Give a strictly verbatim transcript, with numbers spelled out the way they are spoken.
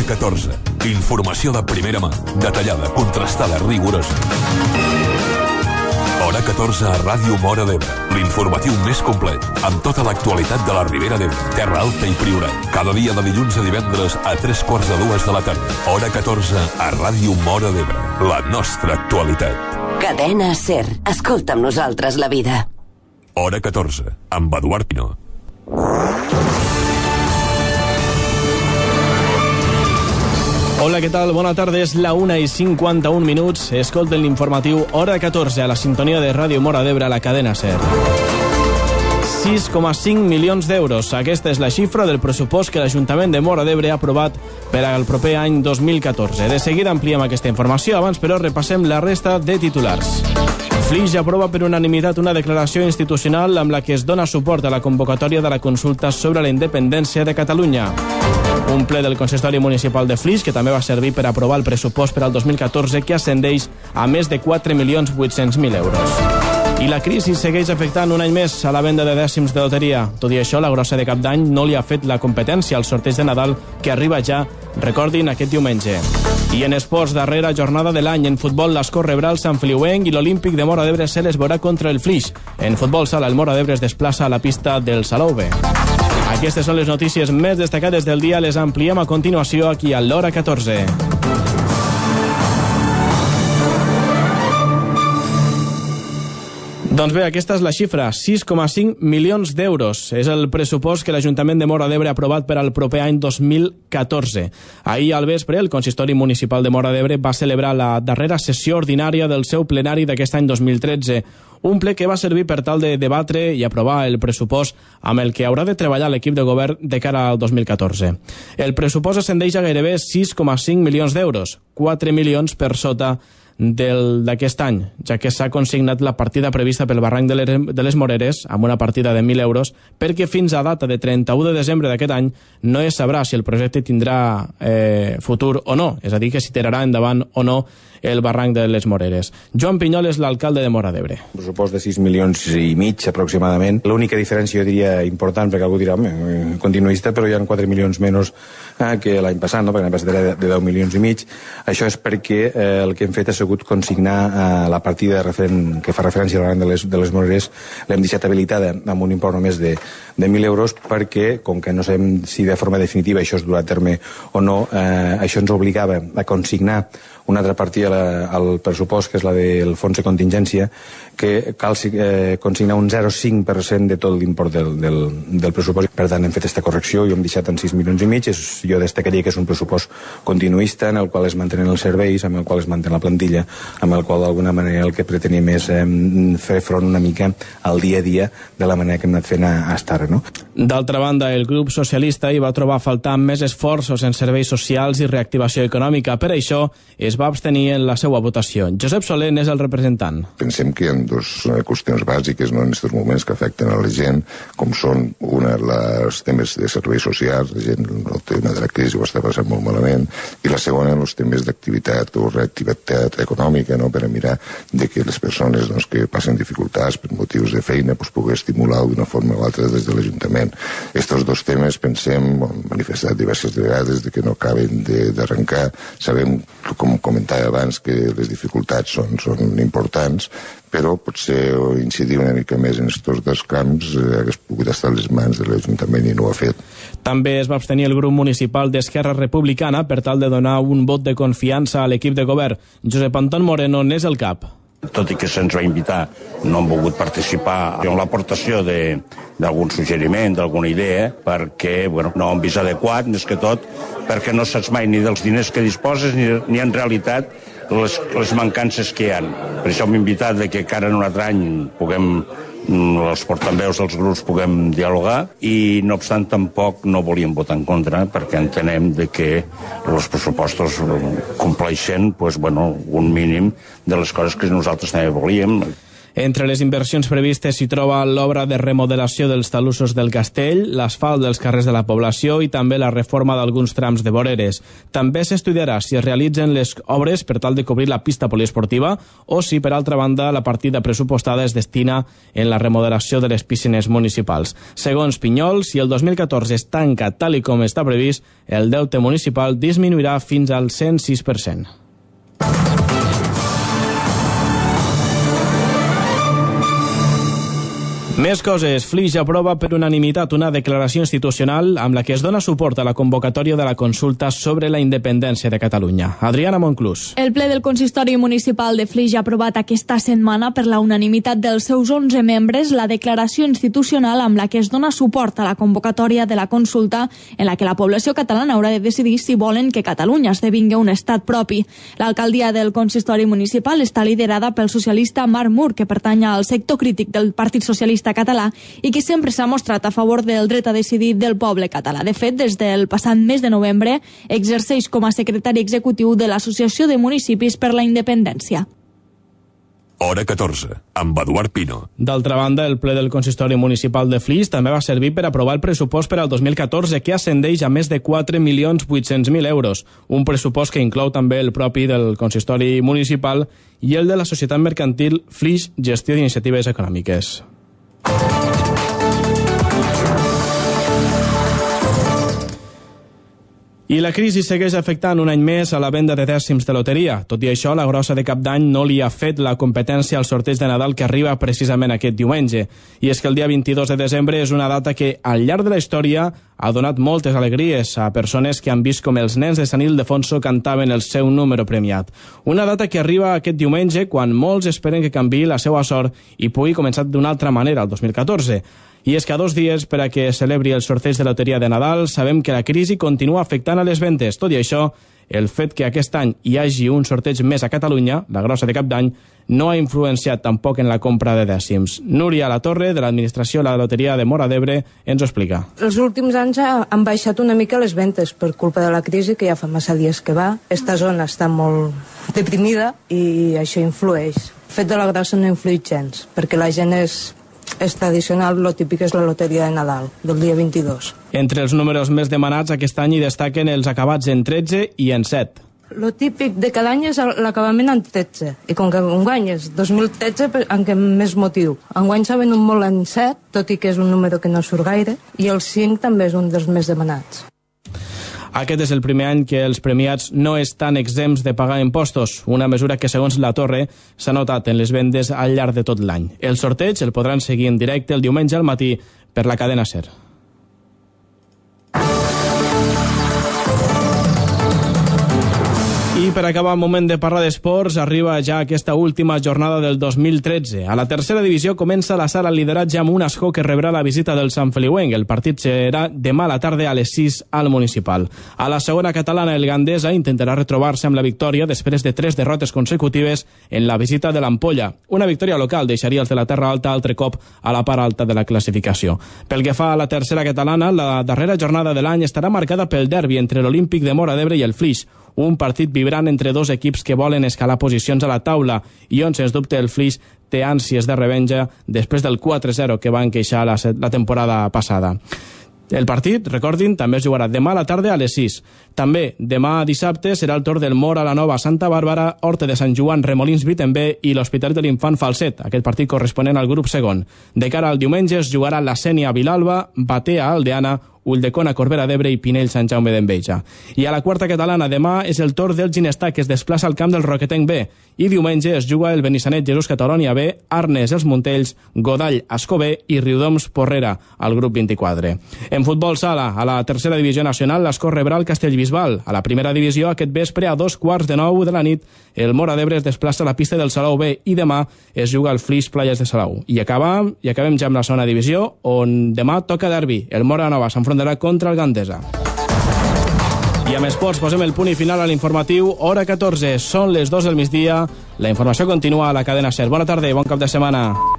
Hora catorze. Informació de primera mà, detallada, contrastada, rigorosa. Hora catorze a Ràdio Móra d'Ebre. L'informatiu més complet, amb tota l'actualitat de la Ribera d'Ebre, Terra Alta i Priorat. Cada dia de dilluns a divendres a tres quarts de dues de la tarda. Hora catorze a Ràdio Móra d'Ebre. La nostra actualitat. Cadena SER. Escolta amb nosaltres la vida. Hora catorze, amb Eduard Pino. Hola, què tal? Bona tarda, és la una i cinquanta-un minuts. Escolten l'informatiu Hora catorze a la sintonia de Ràdio Móra d'Ebre a la cadena SER. sis coma cinc milions d'euros. Aquesta és la xifra del pressupost que l'Ajuntament de Móra d'Ebre ha aprovat per al proper any dos mil catorze. De seguida ampliem aquesta informació, abans però repassem la resta de titulars. Flix aprova per unanimitat una declaració institucional amb la que es dona suport a la convocatòria de la consulta sobre la independència de Catalunya. Un ple del consistori municipal de Flix que també va servir per aprovar el pressupost per al dos mil catorze que ascendeix a més de quatre milions vuit-cents mil euros. I la crisi segueix afectant un any més a la venda de dècims de loteria. Tot i això, la grossa de Cap d'Any no li ha fet la competència al sorteig de Nadal que arriba ja, recordin, aquest diumenge. I en esports, darrera jornada de l'any. En futbol, l'Escó rebrà el Sant Feliuenc i l'Olímpic de Móra d'Ebre se les veurà contra el Flix. En futbol sala, el Móra d'Ebre es desplaça a la pista del Salou B. Aquestes són les notícies més destacades del dia. Les ampliem a continuació aquí a l'Hora catorze. Doncs bé, aquesta és la xifra, sis coma cinc milions d'euros. És el pressupost que l'Ajuntament de Móra d'Ebre ha aprovat per al proper any dos mil catorze. Ahir al vespre, el consistori municipal de Móra d'Ebre va celebrar la darrera sessió ordinària del seu plenari d'aquest any dos mil tretze. Un ple que va servir per tal de debatre i aprovar el pressupost amb el que haurà de treballar l'equip de govern de cara al dos mil catorze. El pressupost ascendeix a gairebé sis coma cinc milions d'euros, quatre milions per sota d'aquest any, ja que s'ha consignat la partida prevista pel barranc de les Moreres amb una partida de mil euros perquè fins a data de trenta-u de desembre d'aquest any no es sabrà si el projecte tindrà eh, futur o no, és a dir, que si tirarà endavant o no el barranc de les Moreres. Joan Pinyol és l'alcalde de Móra d'Ebre. Un pressupost de sis milions i mig aproximadament. L'única diferència jo diria important, perquè algú dirà home, continuista, però hi ha quatre milions menys eh, que l'any passat, no? Perquè l'any passat era de deu milions i mig. Això és perquè eh, el que hem fet ha sigut consignar eh, la partida referent, que fa referència al barranc de les, de les Moreres, l'hem deixat habilitada amb un import només de, de mil euros perquè, com que no sabem si de forma definitiva això es durà a terme o no, eh, això ens obligava a consignar una altra partida al pressupost, que és la del fons de contingència, que cal eh, consignar un zero coma cinc per cent de tot l'import del, del, del pressupost. Per tant, hem fet aquesta correcció i hem deixat en sis milions i mig. És, jo destacaria que és un pressupost continuista, en el qual es mantenen els serveis, amb el qual es mantén la plantilla, amb el qual d'alguna manera el que pretenim és eh, fer front una mica al dia a dia de la manera que hem anat fent a, a estar, no? D'altra banda, el grup socialista hi va trobar a faltar més esforços en serveis socials i reactivació econòmica. Per això es va abstenir en la seva votació. Josep Soler és el representant. Pensem que hi ha dues qüestions bàsiques, no, en aquests moments que afecten a la gent, com són, una, els temes de serveis socials, la gent, el tema de la crisi ho està passant molt malament, i la segona, els temes d'activitat o reactivitat econòmica, no, per a mirar de que les persones doncs, que passen dificultats per motius de feina pues, pugui estimular d'una forma o altra des de l'Ajuntament. Estos dos temes, pensem, hem manifestat diverses vegades de que no acaben d'arrencar. Sabem, com comentava abans, que les dificultats són, són importants, però potser incidir una mica més en aquests dos camps eh, hagués pogut estar a les mans de l'Ajuntament i no ho ha fet. També es va abstenir el grup municipal d'Esquerra Republicana per tal de donar un vot de confiança a l'equip de govern. Josep Anton Moreno n'és el cap. Tot i que se'ns va invitar, no hem volgut participar en l'aportació d'algun suggeriment, d'alguna idea, perquè bueno, no ho hem vist adequat, més que tot, perquè no saps mai ni dels diners que disposes ni, ni en realitat les, les mancances que hi ha. Per això hem invitat de que encara en un altre any puguem, els portaveus dels grups puguem dialogar i no obstant tampoc no volíem votar en contra perquè entenem de que els pressupostos compleixen pues, bueno, un mínim de les coses que nosaltres també volíem. Entre les inversions previstes s'hi troba l'obra de remodelació dels talussos del castell, l'asfalt dels carrers de la població i també la reforma d'alguns trams de voreres. També s'estudiarà si es realitzen les obres per tal de cobrir la pista poliesportiva o si, per altra banda, la partida pressupostada es destina en la remodelació de les piscines municipals. Segons Pinyol, si el dos mil catorze es tanca tal i com està previst, el deute municipal disminuirà fins al cent sis per cent. Més coses. Flix aprova per unanimitat una declaració institucional amb la que es dona suport a la convocatòria de la consulta sobre la independència de Catalunya. Adriana Monclús. El ple del Consistori Municipal de Flix ha aprovat aquesta setmana per la unanimitat dels seus onze membres la declaració institucional amb la que es dona suport a la convocatòria de la consulta en la que la població catalana haurà de decidir si volen que Catalunya esdevingui un estat propi. L'alcaldia del Consistori Municipal està liderada pel socialista Marc Mur, que pertany al sector crític del Partit Socialista català i que sempre s'ha mostrat a favor del dret a decidir del poble català. De fet, des del passat mes de novembre exerceix com a secretari executiu de l'Associació de Municipis per la Independència. Hora catorze, amb Eduard Pino. D'altra banda, el ple del Consistori Municipal de Flix també va servir per aprovar el pressupost per al dos mil catorze, que ascendeix a més de quatre milions vuit-cents mil euros. Un pressupost que inclou també el propi del Consistori Municipal i el de la Societat Mercantil Flix Gestió d'Iniciatives Econòmiques. I la crisi segueix afectant un any més a la venda de dècims de loteria. Tot i això, la grossa de Cap d'Any no li ha fet la competència al sorteig de Nadal que arriba precisament aquest diumenge. I és que el dia vint-i-dos de desembre és una data que, al llarg de la història, ha donat moltes alegries a persones que han vist com els nens de Sant Ildefonso cantaven el seu número premiat. Una data que arriba aquest diumenge quan molts esperen que canviï la seva sort i pugui començar d'una altra manera el dos mil catorze. I és que a dos dies per a que celebri el sorteig de loteria de Nadal sabem que la crisi continua afectant a les ventes. Tot i això, el fet que aquest any hi hagi un sorteig més a Catalunya, la grossa de Cap d'Any, no ha influenciat tampoc en la compra de dècims. Núria Latorre, de l'administració de la loteria de Móra d'Ebre, ens ho explica. Els últims anys han baixat una mica les ventes per culpa de la crisi, que ja fa massa dies que va. Esta zona està molt deprimida i això influeix. El fet de la grossa no influeix gens, perquè la gent és... és tradicional, lo típic és la loteria de Nadal, del dia vint-i-dos. Entre els números més demanats aquest any hi destaquen els acabats en tretze i en set. Lo típic de cada any és l'acabament en tretze, i com que enguany és dos mil tretze, en què més motiu. Enguany s'ha venut molt en set, tot i que és un número que no surt gaire, i el cinc també és un dels més demanats. Aquest és el primer any que els premiats no estan exempts de pagar impostos, una mesura que, segons la Torre, s'ha notat en les vendes al llarg de tot l'any. El sorteig el podran seguir en directe el diumenge al matí per la cadena SER. I per acabar, moment de parlar d'esports, arriba ja aquesta última jornada del dos mil tretze. A la tercera divisió comença la sala lideratge amb un Ascó que rebrà la visita del Sant Feliuenc. El partit serà demà a la tarda a les sis al Municipal. A la segona catalana, el Gandesa intentarà retrobar-se amb la victòria després de tres derrotes consecutives en la visita de l'Ampolla. Una victòria local deixaria els de la Terra Alta altre cop a la part alta de la classificació. Pel que fa a la tercera catalana, la darrera jornada de l'any estarà marcada pel derbi entre l'Olímpic de Móra d'Ebre i el Flix, un partit vibrant entre dos equips que volen escalar posicions a la taula i on, sens dubte, el Flix té ànsies de revenja després del quatre zero que van queixar la, la temporada passada. El partit, recordin, també es jugarà demà a la tarda a les sis. També demà dissabte serà el torn del Móra la Nova Santa Bàrbara, Horta de Sant Joan, Remolins Vitembé i l'Hospitalet de l'Infant Falset, aquest partit corresponent al grup segon. De cara al diumenge es jugarà la Sénia Vilalba, Batea Aldeana, Ulldecona, Corbera d'Ebre i Pinell, Sant Jaume d'Enveja. I a la quarta catalana demà és el torn del Ginestar, que es desplaça al camp del Roquetenc B. I diumenge es juga el Benissanet Jesús Catalonia B, Arnes els Montells, Godall Ascó B i Riudoms Porrera, al grup vint-i-quatre. En futbol sala, a la tercera divisió nacional, l'Ascó rebrà el Castellbisbal. A la primera divisió, aquest vespre, a dos quarts de nou de la nit, el Móra d'Ebre es desplaça a la pista del Salou B i demà es juga al Flix Playas de Salou. I acabem, i acabem ja amb la segona divisió, on demà toca derbi. El Móra Nova s'enfrontarà contra el Gandesa. I amb esports posem el punt i final a l'informatiu. Hora catorze, són les dos del migdia. La informació continua a la cadena SER. Bona tarda i bon cap de setmana.